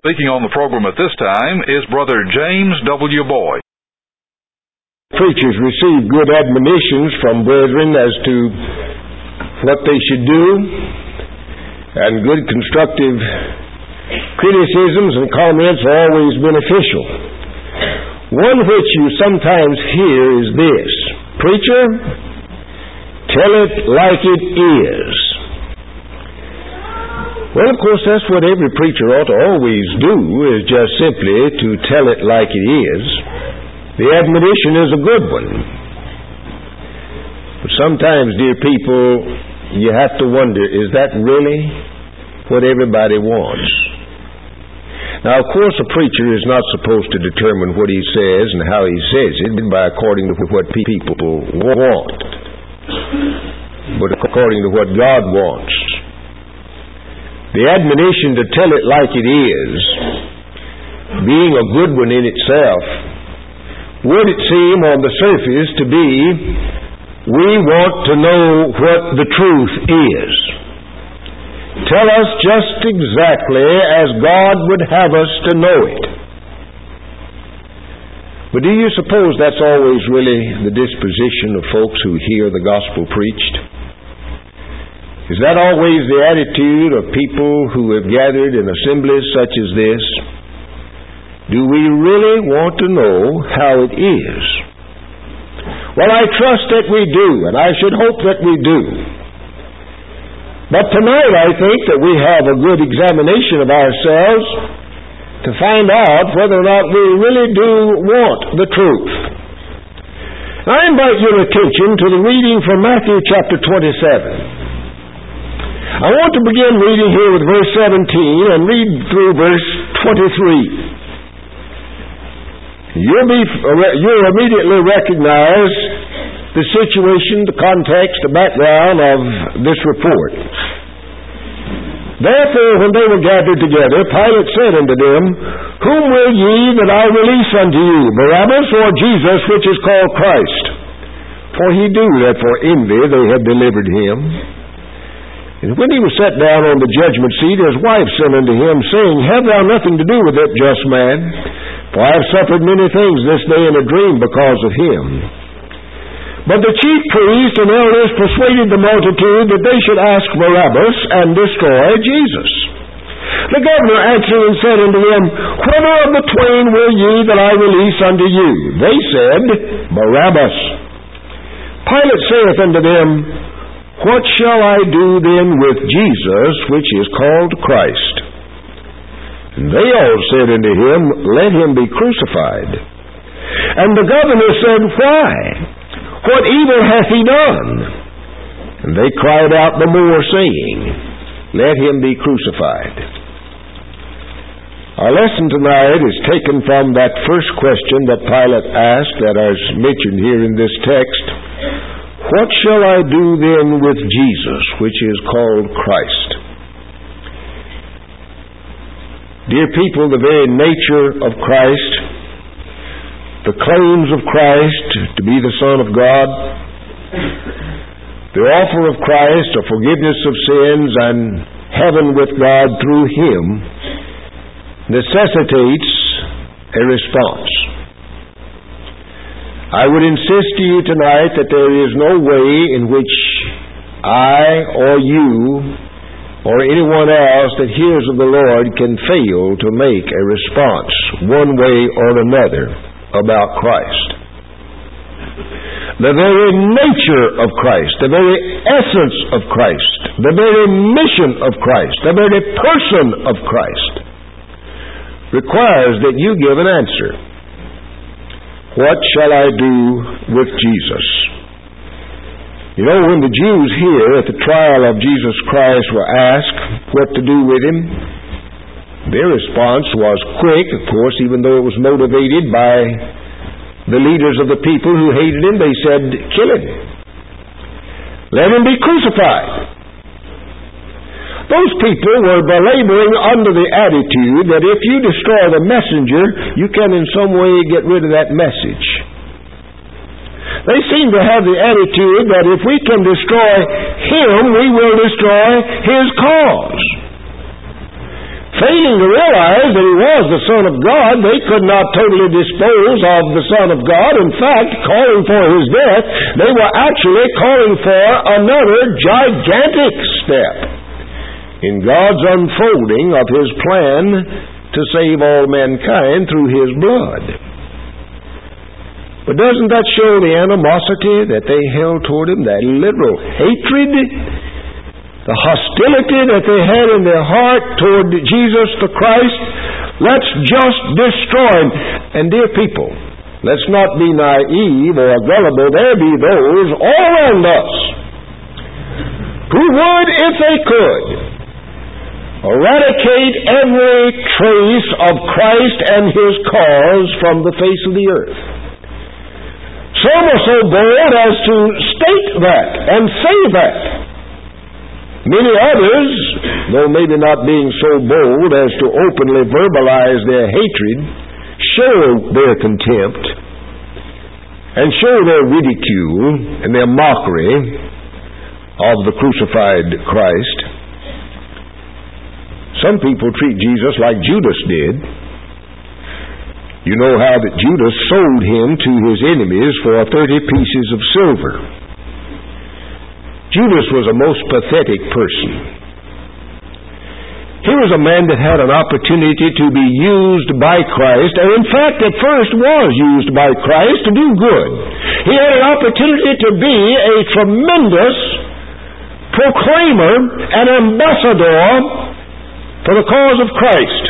Speaking on the program at this time is Brother James W. Boyd. Preachers receive good admonitions from brethren as to what they should do, and good constructive criticisms and comments are always beneficial. One which you sometimes hear is this: "Preacher, tell it like it is." Well, of course, that's what every preacher ought to always do, is just simply to tell it like it is. The admonition is a good one. But sometimes, dear people, you have to wonder, is that really what everybody wants? Now, of course, a preacher is not supposed to determine what he says and how he says it by according to what people want, but according to what God wants. The admonition to tell it like it is, being a good one in itself, would it seem on the surface to be, we want to know what the truth is. Tell us just exactly as God would have us to know it. But do you suppose that's always really the disposition of folks who hear the gospel preached? Is that always the attitude of people who have gathered in assemblies such as this? Do we really want to know how it is? Well, I trust that we do, and I should hope that we do. But tonight I think that we have a good examination of ourselves to find out whether or not we really do want the truth. I invite your attention to the reading from Matthew chapter 27. I want to begin reading here with verse 17 and read through verse 23. You'll immediately recognize the situation, the context, the background of this report. Therefore, when they were gathered together, Pilate said unto them, Whom will ye that I release unto you, Barabbas or Jesus, which is called Christ? For he knew that for envy they had delivered him. And when he was set down on the judgment seat, his wife sent unto him, saying, Have thou nothing to do with that just man? For I have suffered many things this day in a dream because of him. But the chief priests and elders persuaded the multitude that they should ask Barabbas and destroy Jesus. The governor answered and said unto them, Whither of the twain will ye that I release unto you? They said, Barabbas. Pilate saith unto them, What shall I do then with Jesus, which is called Christ? And they all said unto him, Let him be crucified. And the governor said, Why? What evil hath he done? And they cried out the more, saying, Let him be crucified. Our lesson tonight is taken from that first question that Pilate asked that is mentioned here in this text. What shall I do then with Jesus, which is called Christ? Dear people, the very nature of Christ, the claims of Christ to be the Son of God, the offer of Christ of forgiveness of sins and heaven with God through Him, necessitates a response. I would insist to you tonight that there is no way in which I or you or anyone else that hears of the Lord can fail to make a response one way or another about Christ. The very nature of Christ, the very essence of Christ, the very mission of Christ, the very person of Christ requires that you give an answer. What shall I do with Jesus? You know, when the Jews here at the trial of Jesus Christ were asked what to do with him, their response was quick, of course, even though it was motivated by the leaders of the people who hated him. They said, kill him. Let him be crucified. Those people were belaboring under the attitude that if you destroy the messenger, you can in some way get rid of that message. They seem to have the attitude that if we can destroy him, we will destroy his cause. Failing to realize that he was the Son of God, they could not totally dispose of the Son of God. In fact, calling for His death, they were actually calling for another gigantic step in God's unfolding of His plan to save all mankind through His blood. But doesn't that show the animosity that they held toward Him, that literal hatred, the hostility that they had in their heart toward Jesus the Christ? Let's just destroy Him. And dear people, let's not be naive or gullible. There be those all around us who would, if they could, eradicate every trace of Christ and His cause from the face of the earth. Some are so bold as to state that and say that. Many others, though maybe not being so bold as to openly verbalize their hatred, show their contempt and show their ridicule and their mockery of the crucified Christ. Some people treat Jesus like Judas did. You know how that Judas sold Him to his enemies for 30 pieces of silver. Judas was a most pathetic person. He was a man that had an opportunity to be used by Christ, and in fact at first was used by Christ to do good. He had an opportunity to be a tremendous proclaimer and ambassador for the cause of Christ.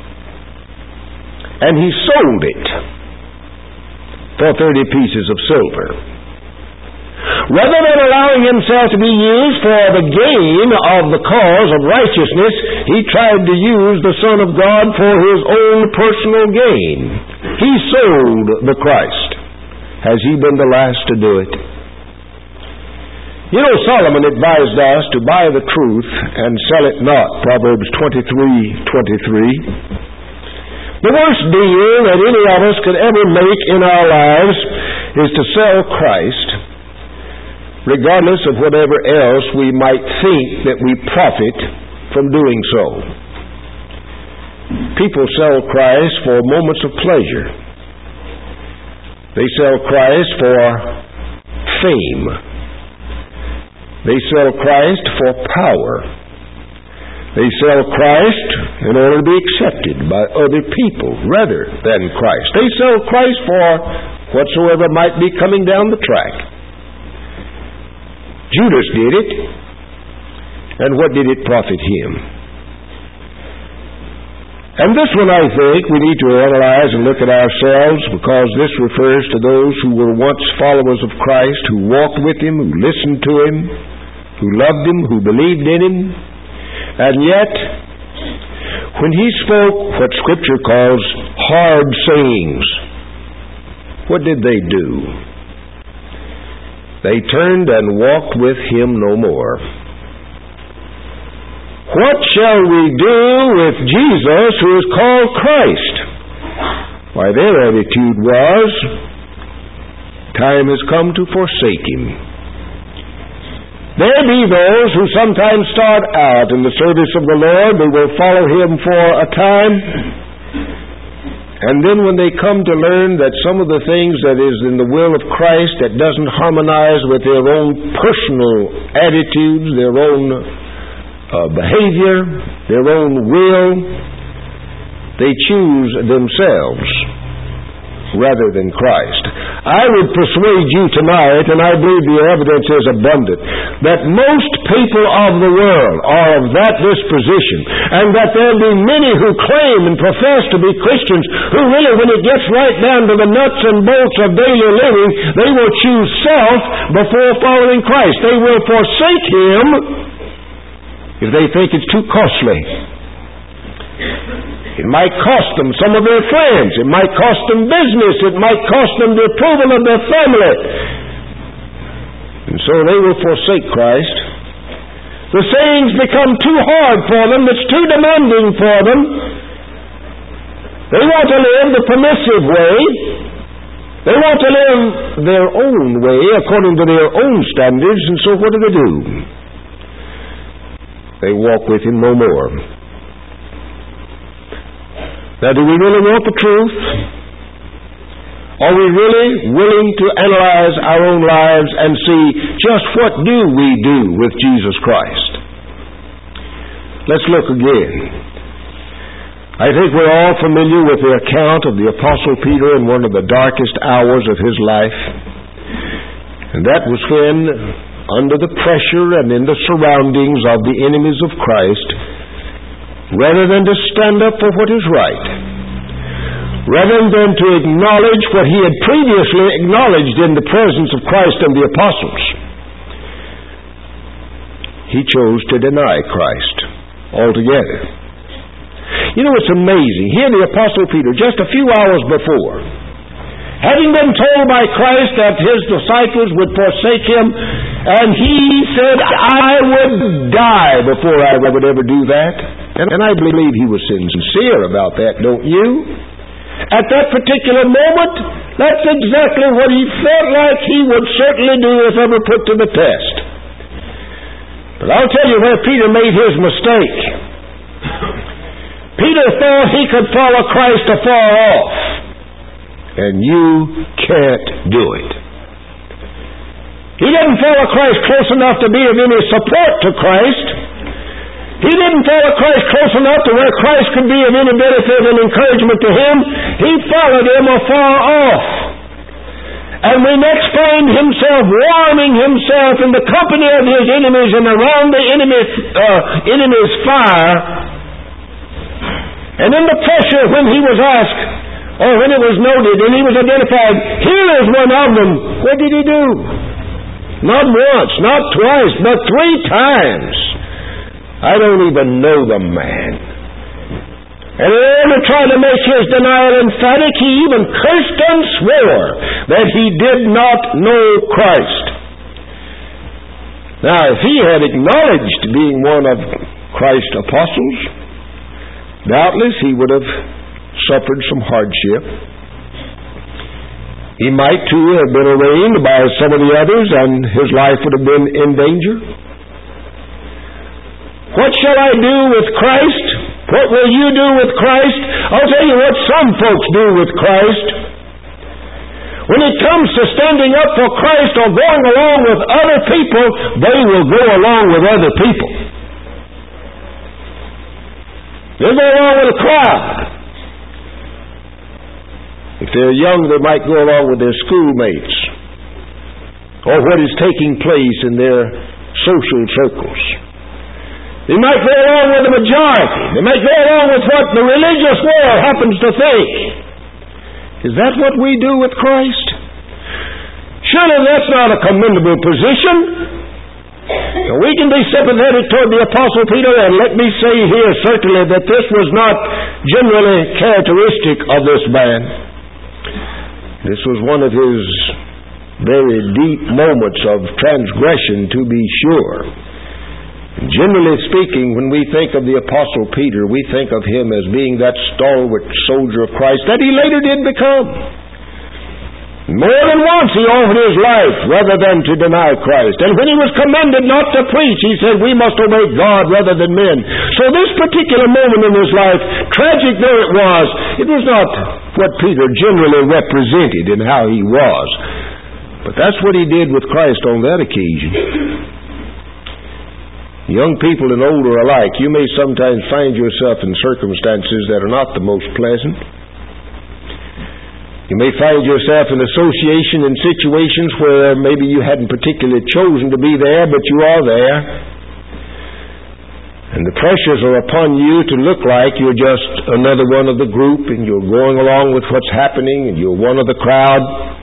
And he sold it for 30 pieces of silver. Rather than allowing himself to be used for the gain of the cause of righteousness, he tried to use the Son of God for his own personal gain. He sold the Christ. Has he been the last to do it? You know, Solomon advised us to buy the truth and sell it not. Proverbs 23:23. The worst deal that any of us could ever make in our lives is to sell Christ, regardless of whatever else we might think that we profit from doing so. People sell Christ for moments of pleasure. They sell Christ for fame. They sell Christ for power. They sell Christ in order to be accepted by other people rather than Christ. They sell Christ for whatsoever might be coming down the track. Judas did it, and what did it profit him? And this one, I think, we need to analyze and look at ourselves, because this refers to those who were once followers of Christ, who walked with Him, who listened to Him, who loved Him, who believed in Him. And yet, when He spoke what Scripture calls hard sayings, what did they do? They turned and walked with Him no more. What shall we do with Jesus, who is called Christ? Why, their attitude was, time has come to forsake Him. There be those who sometimes start out in the service of the Lord. They will follow Him for a time. And then when they come to learn that some of the things that is in the will of Christ that doesn't harmonize with their own personal attitudes, their own behavior, their own will, they choose themselves rather than Christ. I would persuade you tonight, and I believe the evidence is abundant, that most people of the world are of that disposition, and that there be many who claim and profess to be Christians who really, when it gets right down to the nuts and bolts of daily living, they will choose self before following Christ. They will forsake Him if they think it's too costly. It might cost them some of their friends. It might cost them business. It might cost them the approval of their family. And so they will forsake Christ. The sayings become too hard for them. It's too demanding for them. They want to live the permissive way. They want to live their own way according to their own standards. And so what do? They walk with Him no more. Now, do we really want the truth? Are we really willing to analyze our own lives and see just what do we do with Jesus Christ? Let's look again. I think we're all familiar with the account of the Apostle Peter in one of the darkest hours of his life. And that was when, under the pressure and in the surroundings of the enemies of Christ, rather than to stand up for what is right, rather than to acknowledge what he had previously acknowledged in the presence of Christ and the apostles, he chose to deny Christ altogether. You know, it's amazing. Here the Apostle Peter, just a few hours before, having been told by Christ that his disciples would forsake him, and he said, I would die before I would ever do that. And I believe he was sincere about that, don't you? At that particular moment, that's exactly what he felt like he would certainly do if ever put to the test. But I'll tell you where Peter made his mistake. Peter thought he could follow Christ afar off. And you can't do it. He didn't follow Christ close enough to be of any support to Christ. He didn't follow Christ close enough to where Christ could be of any benefit and encouragement to him. He followed him afar off. And we next find himself warming himself in the company of his enemies and around the enemy's fire. And in the pressure, when he was asked, or when it was noted and he was identified, here is one of them. What did he do? Not once, not twice, but 3 times. I don't even know the man. And in order to try to make his denial emphatic, he even cursed and swore that he did not know Christ. Now, if he had acknowledged being one of Christ's apostles, doubtless he would have suffered some hardship. He might too have been arraigned by some of the others, and his life would have been in danger. What shall I do with Christ? What will you do with Christ? I'll tell you what some folks do with Christ. When it comes to standing up for Christ or going along with other people, they will go along with other people. They'll go along with a crowd. If they're young, they might go along with their schoolmates or what is taking place in their social circles. They might go along with the majority. They might go along with what the religious world happens to think. Is that what we do with Christ? Surely that's not a commendable position. Now, we can be sympathetic toward the Apostle Peter, and let me say here certainly that this was not generally characteristic of this man. This was one of his very deep moments of transgression, to be sure. Generally speaking, when we think of the Apostle Peter, we think of him as being that stalwart soldier of Christ that he later did become. More than once he offered his life rather than to deny Christ. And when he was commanded not to preach, he said, we must obey God rather than men. So this particular moment in his life, tragic though it was not what Peter generally represented in how he was. But that's what he did with Christ on that occasion. Young people and older alike, you may sometimes find yourself in circumstances that are not the most pleasant. You may find yourself in association in situations where maybe you hadn't particularly chosen to be there, but you are there. And the pressures are upon you to look like you're just another one of the group, and you're going along with what's happening, and you're one of the crowd.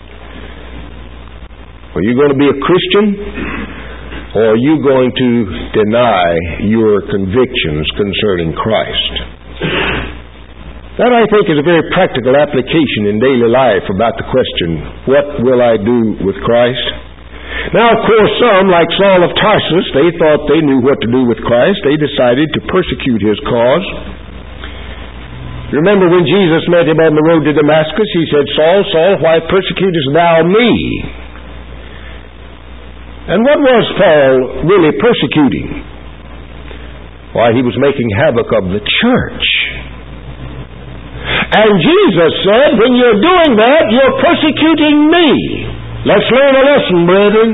Are you going to be a Christian? Or are you going to deny your convictions concerning Christ? That, I think, is a very practical application in daily life about the question, what will I do with Christ? Now, of course, some, like Saul of Tarsus, they thought they knew what to do with Christ. They decided to persecute his cause. Remember when Jesus met him on the road to Damascus, he said, Saul, Saul, why persecutest thou me? And what was Paul really persecuting? Why, he was making havoc of the church. And Jesus said, when you're doing that, you're persecuting me. Let's learn a lesson, brethren.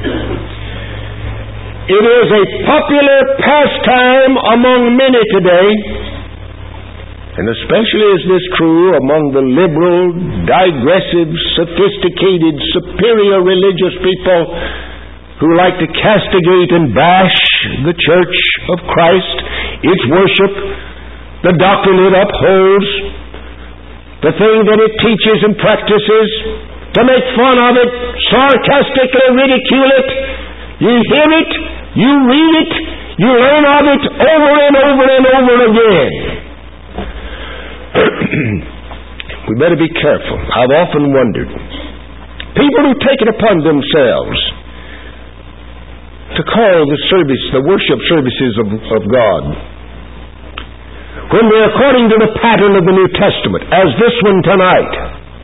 It is a popular pastime among many today, and especially is this true among the liberal, digressive, sophisticated, superior religious people who like to castigate and bash the Church of Christ, its worship, the doctrine it upholds, the thing that it teaches and practices, to make fun of it, sarcastically ridicule it. You hear it, you read it, you learn of it over and over and over again. We better be careful. I've often wondered. People who take it upon themselves to call the worship services of God, when they're according to the pattern of the New Testament, as this one tonight,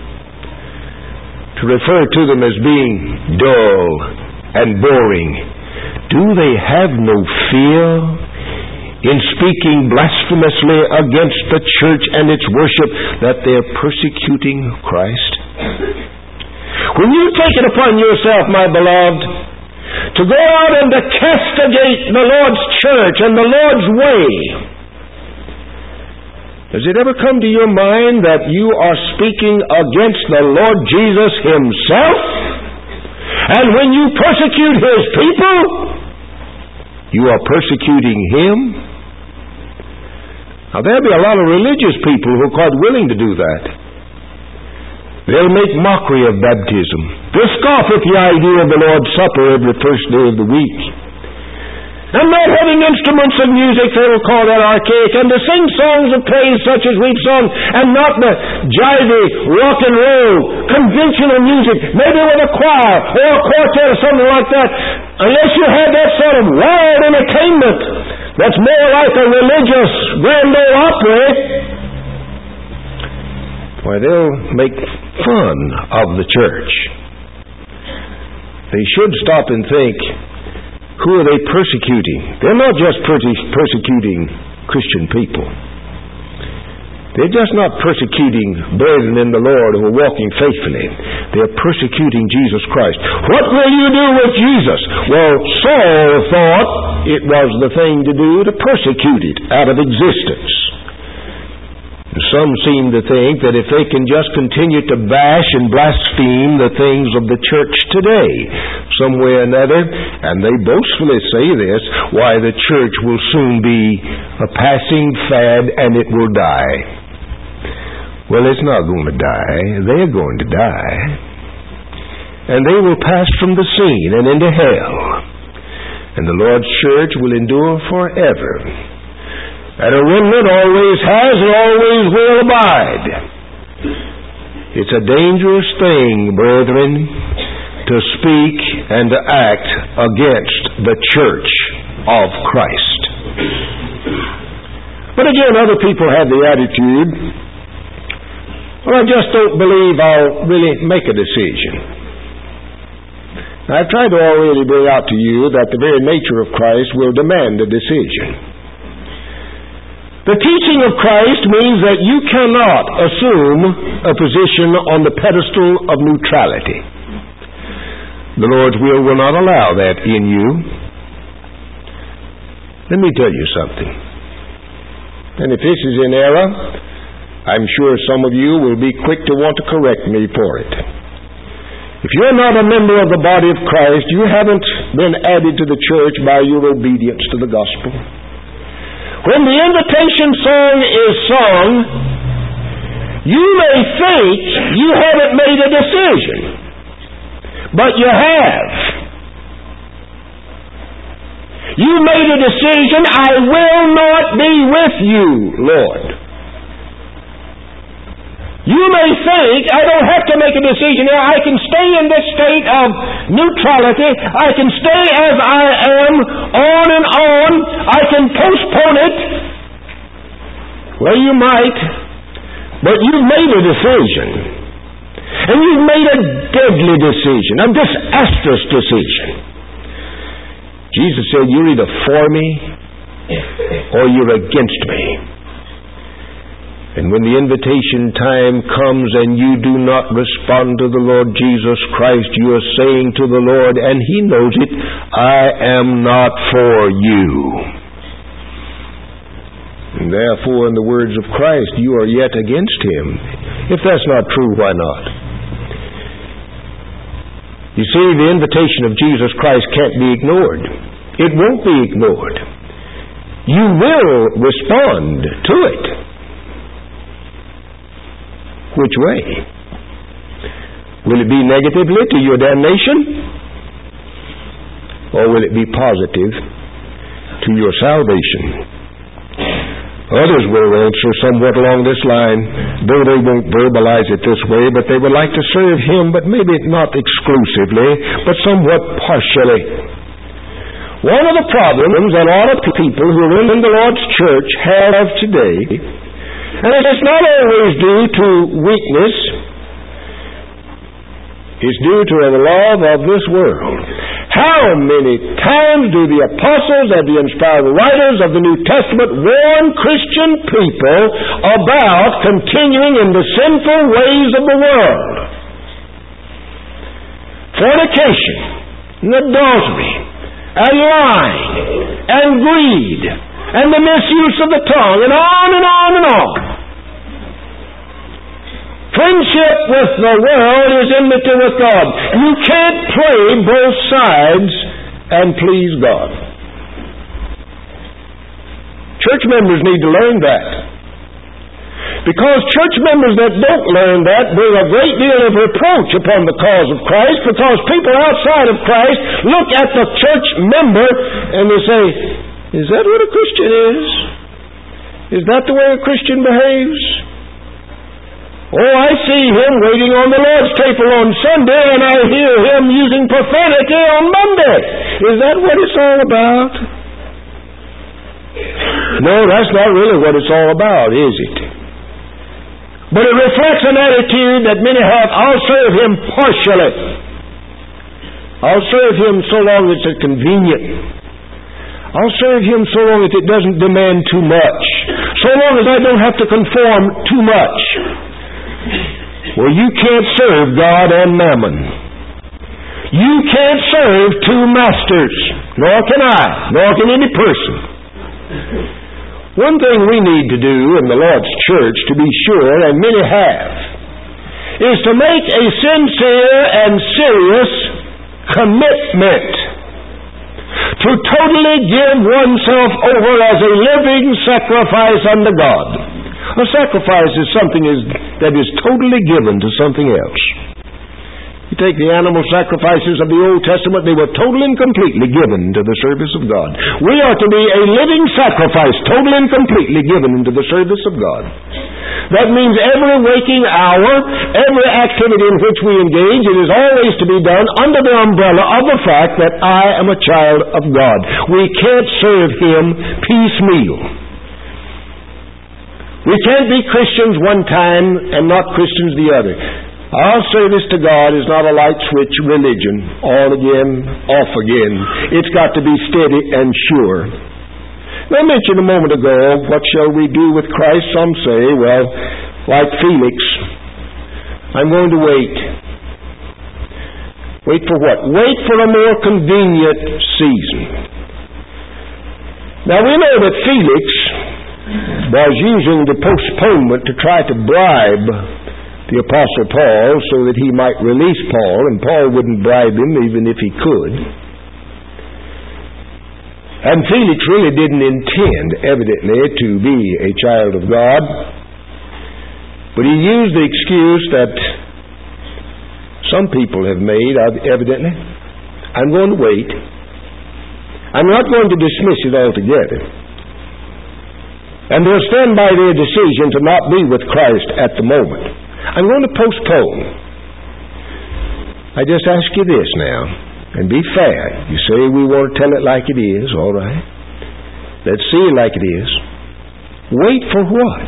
to refer to them as being dull and boring, do they have no fear in speaking blasphemously against the church and its worship that they're persecuting Christ? When you take it upon yourself, my beloved, to go out and to castigate the Lord's church and the Lord's way, does it ever come to your mind that you are speaking against the Lord Jesus Himself? And when you persecute His people, you are persecuting Him? Now there'll be a lot of religious people who are quite willing to do that. They'll make mockery of baptism. They'll scoff at the idea of the Lord's Supper every first day of the week. And not having instruments of music, they will call that archaic, and to sing songs of praise such as we've sung, and not the jivey, rock and roll, conventional music, maybe with a choir or a quartet or something like that, unless you have that sort of wild entertainment that's more like a religious grand ole opera. Why, they'll make fun of the church. They should stop and think, who are they persecuting? They're not just persecuting Christian people. They're just not persecuting brethren in the Lord who are walking faithfully. They're persecuting Jesus Christ. What will you do with Jesus? Well, Saul thought it was the thing to do to persecute it out of existence. Some seem to think that if they can just continue to bash and blaspheme the things of the church today, some way or another, and they boastfully say this, why the church will soon be a passing fad and it will die. Well, it's not going to die. They're going to die. And they will pass from the scene and into hell. And the Lord's church will endure forever. And a remnant always has and always will abide. It's a dangerous thing, brethren, to speak and to act against the church of Christ. But again, other people have the attitude, well, I just don't believe I'll really make a decision. Now, I've tried to already bring out to you that the very nature of Christ will demand a decision. The teaching of Christ means that you cannot assume a position on the pedestal of neutrality. The Lord's will not allow that in you. Let me tell you something. And if this is in error, I'm sure some of you will be quick to want to correct me for it. If you're not a member of the body of Christ, you haven't been added to the church by your obedience to the gospel. When the invitation song is sung, you may think you haven't made a decision, but you have. You made a decision, I will not be with you, Lord. You may think, I don't have to make a decision here. I can stay in this state of neutrality. I can stay as I am, on and on. I can postpone it. Well, you might, but you've made a decision. And you've made a deadly decision, a disastrous decision. Jesus said, you're either for me or you're against me. And when the invitation time comes and you do not respond to the Lord Jesus Christ, you are saying to the Lord, and He knows it, I am not for you. And therefore, in the words of Christ, you are yet against Him. If that's not true, why not? You see, the invitation of Jesus Christ can't be ignored. It won't be ignored. You will respond to it. Which way? Will it be negatively to your damnation? Or will it be positive to your salvation? Others will answer somewhat along this line, though they won't verbalize it this way, but they would like to serve Him, but maybe not exclusively, but somewhat partially. One of the problems that a lot of people who are in the Lord's church have today, and it's not always due to weakness, it's due to the love of this world. How many times do the apostles and the inspired writers of the New Testament warn Christian people about continuing in the sinful ways of the world? Fornication, and adultery, and lying, and greed, and the misuse of the tongue, and on and on and on. Friendship with the world is enmity with God. You can't play both sides and please God. Church members need to learn that. Because church members that don't learn that bring a great deal of reproach upon the cause of Christ, because people outside of Christ look at the church member and they say, is that what a Christian is? Is that the way a Christian behaves? Oh, I see him waiting on the Lord's table on Sunday, and I hear him using profanity on Monday. Is that what it's all about? No, that's not really what it's all about, is it? But it reflects an attitude that many have. I'll serve him partially. I'll serve him so long as it's convenient. I'll serve him so long as it doesn't demand too much. So long as I don't have to conform too much. Well, you can't serve God and mammon. You can't serve two masters. Nor can I. Nor can any person. One thing we need to do in the Lord's church, to be sure, and many have, is to make a sincere and serious commitment to totally give oneself over as a living sacrifice unto God. A sacrifice is something that is totally given to something else. You take the animal sacrifices of the Old Testament, they were totally and completely given to the service of God. We are to be a living sacrifice, totally and completely given into the service of God. That means every waking hour, every activity in which we engage, it is always to be done under the umbrella of the fact that I am a child of God. We can't serve Him piecemeal. We can't be Christians one time and not Christians the other. Our service to God is not a light switch religion, on again, off again. It's got to be steady and sure. I mentioned a moment ago, what shall we do with Christ? Some say, well, like Felix, I'm going to wait. Wait for what? Wait for a more convenient season. Now we know that Felix was using the postponement to try to bribe the Apostle Paul so that he might release Paul, and Paul wouldn't bribe him even if he could. And Felix really didn't intend, evidently, to be a child of God, but he used the excuse that some people have made, evidently. I'm going to wait. I'm not going to dismiss it altogether. And they'll stand by their decision to not be with Christ at the moment. I'm going to postpone. I just ask you this now, and be fair. You say we want to tell it like it is, all right. Let's see it like it is. Wait for what?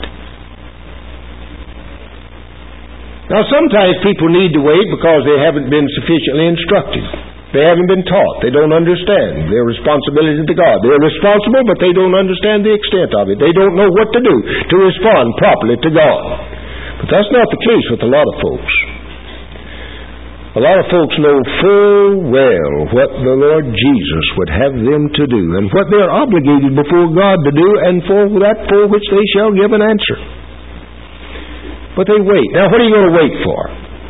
Now sometimes people need to wait because they haven't been sufficiently instructed. They haven't been taught. They don't understand their responsibility to God. They're responsible, but they don't understand the extent of it. They don't know what to do to respond properly to God. But that's not the case with a lot of folks. A lot of folks know full well what the Lord Jesus would have them to do and what they're obligated before God to do, and for that for which they shall give an answer. But they wait. Now, what are you going to wait for?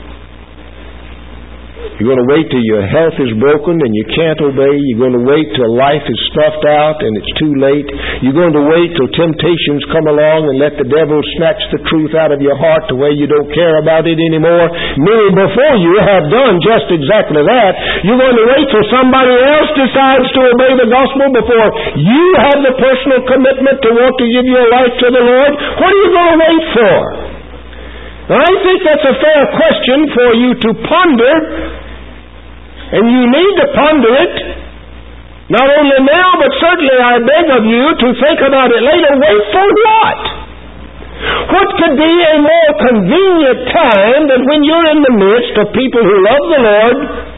You're going to wait till your health is broken and you can't obey. You're going to wait till life is snuffed out and it's too late. You're going to wait till temptations come along and let the devil snatch the truth out of your heart to where you don't care about it anymore. Many before you have done just exactly that. You're going to wait till somebody else decides to obey the gospel before you have the personal commitment to want to give your life to the Lord. What are you going to wait for? Now, I think that's a fair question for you to ponder. And you need to ponder it, not only now, but certainly I beg of you to think about it later. Wait for what? What could be a more convenient time than when you're in the midst of people who love the Lord,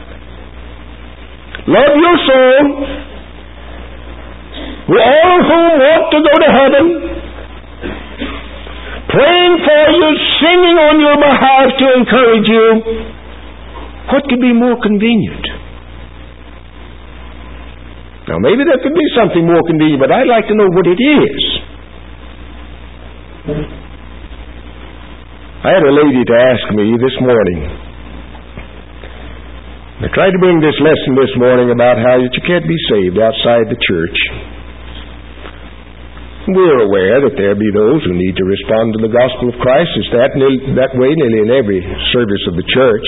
love your soul, who all of whom want to go to heaven, praying for you, singing on your behalf to encourage you? What could be more convenient? Now, maybe there could be something more convenient, but I'd like to know what it is. I had a lady to ask me this morning. I tried to bring this lesson this morning about how you can't be saved outside the church. We're aware that there be those who need to respond to the gospel of Christ. It's that way nearly in every service of the church.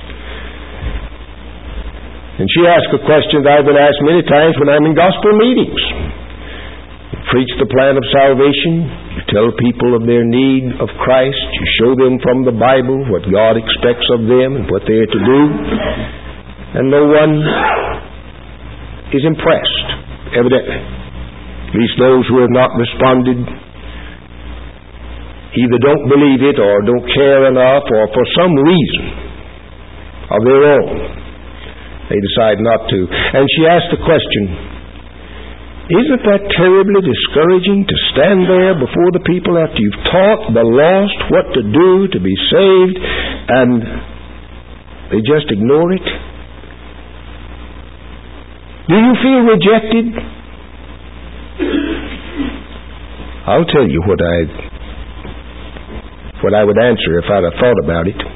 And she asked a question that I've been asked many times when I'm in gospel meetings. You preach the plan of salvation. You tell people of their need of Christ. You show them from the Bible what God expects of them and what they are to do. And no one is impressed, evidently. At least those who have not responded either don't believe it or don't care enough, or for some reason of their own they decide not to. And she asked the question, isn't that terribly discouraging to stand there before the people after you've taught the lost what to do to be saved, and they just ignore it? Do you feel rejected? I'll tell you what I would answer if I'd have thought about it.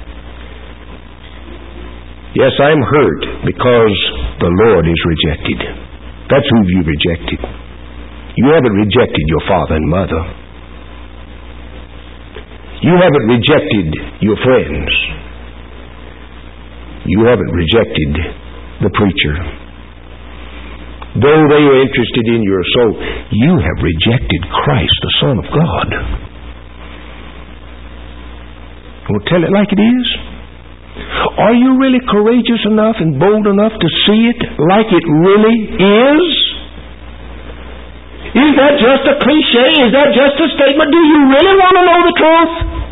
Yes, I'm hurt because the Lord is rejected. That's who you rejected. You haven't rejected your father and mother. You haven't rejected your friends. You haven't rejected the preacher. Though they are interested in your soul, you have rejected Christ, the Son of God. We'll tell it like it is. Are you really courageous enough and bold enough to see it like it really is? Is that just a cliche? Is that just a statement? Do you really want to know the truth?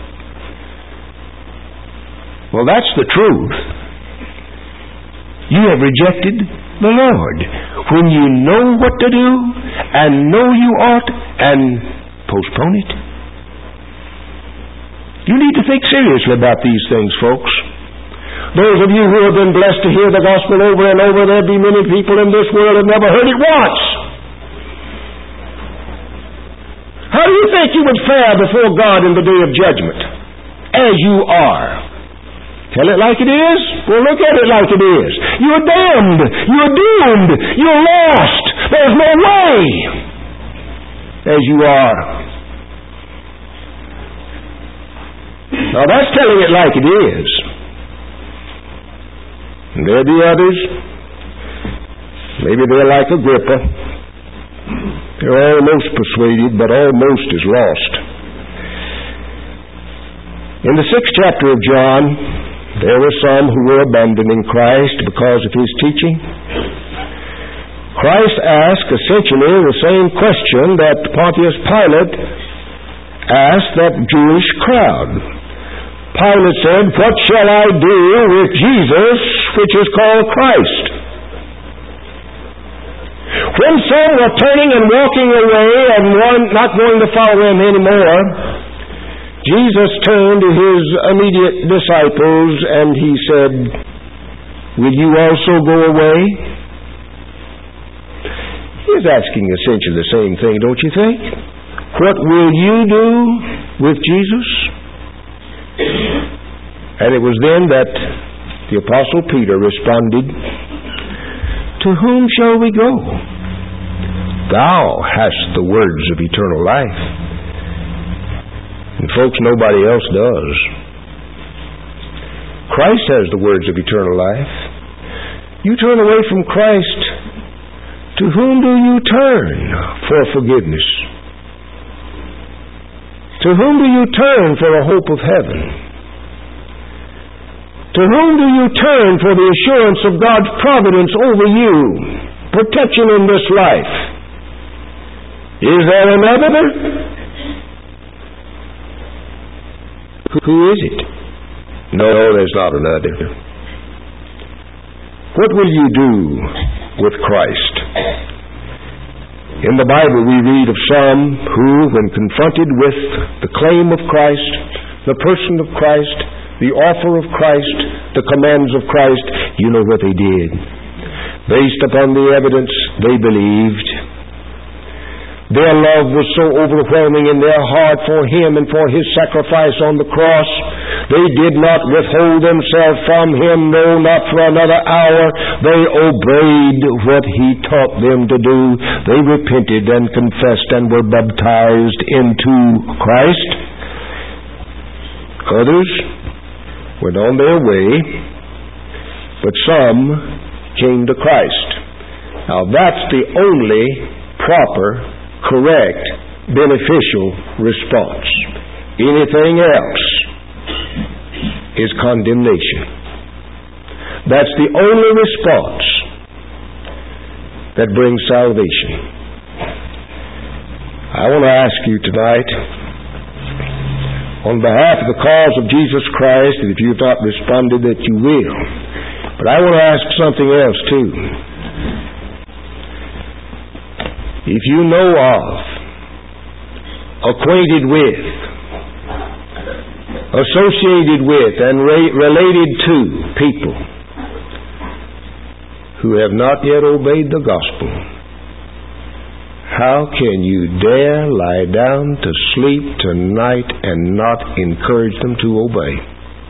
Well, that's the truth. You have rejected the Lord when you know what to do and know you ought and postpone it. You need to think seriously about these things, folks. Those of you who have been blessed to hear the gospel over and over, there'll be many people in this world who have never heard it once. How do you think you would fare before God in the day of judgment? As you are. Tell it like it is? Well, look at it like it is. You're damned. You're doomed. You're lost. There's no way. As you are. Now that's telling it like it is. And there be others. Maybe they're like Agrippa. They're almost persuaded, but almost is lost. In the 6th chapter of John, there were some who were abandoning Christ because of his teaching. Christ asked essentially the same question that Pontius Pilate asked that Jewish crowd. Pilate said, "What shall I do with Jesus which is called Christ. When some were turning and walking away and not going to follow him anymore, Jesus turned to his immediate disciples and he said, "Will you also go away?" He's asking essentially the same thing, don't you think? What will you do with Jesus? And it was then that the Apostle Peter responded, "To whom shall we go? Thou hast the words of eternal life." And folks, nobody else does. Christ has the words of eternal life. You turn away from Christ, to whom do you turn for forgiveness? To whom do you turn for a hope of heaven? To whom do you turn for the assurance of God's providence over you, protection in this life? Is there another? Who is it? No, there's not another. What will you do with Christ? In the Bible we read of some who, when confronted with the claim of Christ, the person of Christ, the offer of Christ, the commands of Christ, you know what they did. Based upon the evidence, they believed. Their love was so overwhelming in their heart for Him and for His sacrifice on the cross, they did not withhold themselves from Him, no, not for another hour. They obeyed what He taught them to do. They repented and confessed and were baptized into Christ. Others went on their way, but some came to Christ. Now that's the only proper, correct, beneficial response. Anything else is condemnation. That's the only response that brings salvation. I want to ask you tonight, on behalf of the cause of Jesus Christ, that if you've not responded, that you will. But I want to ask something else too. If you know of, acquainted with, associated with, and related to people who have not yet obeyed the gospel, how can you dare lie down to sleep tonight and not encourage them to obey?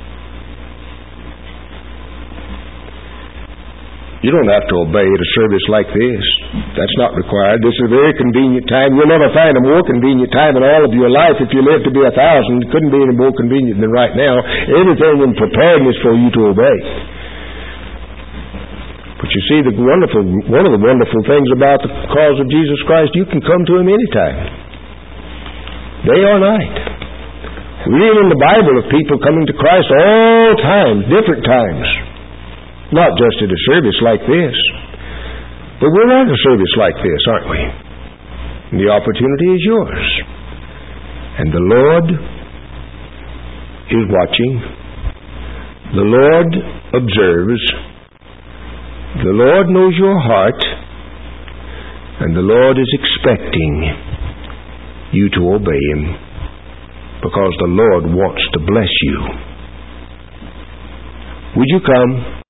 You don't have to obey at a service like this. That's not required. This is a very convenient time. You'll never find a more convenient time in all of your life. If you live to be 1,000, it couldn't be any more convenient than right now. Everything in preparedness for you to obey. But you see, one of the wonderful things about the cause of Jesus Christ, you can come to Him anytime, day or night. We read in the Bible of people coming to Christ all times, different times. Not just at a service like this, but we're at a service like this, aren't we? And the opportunity is yours. And the Lord is watching. The Lord observes. The Lord knows your heart. And the Lord is expecting you to obey Him, because the Lord wants to bless you. Would you come?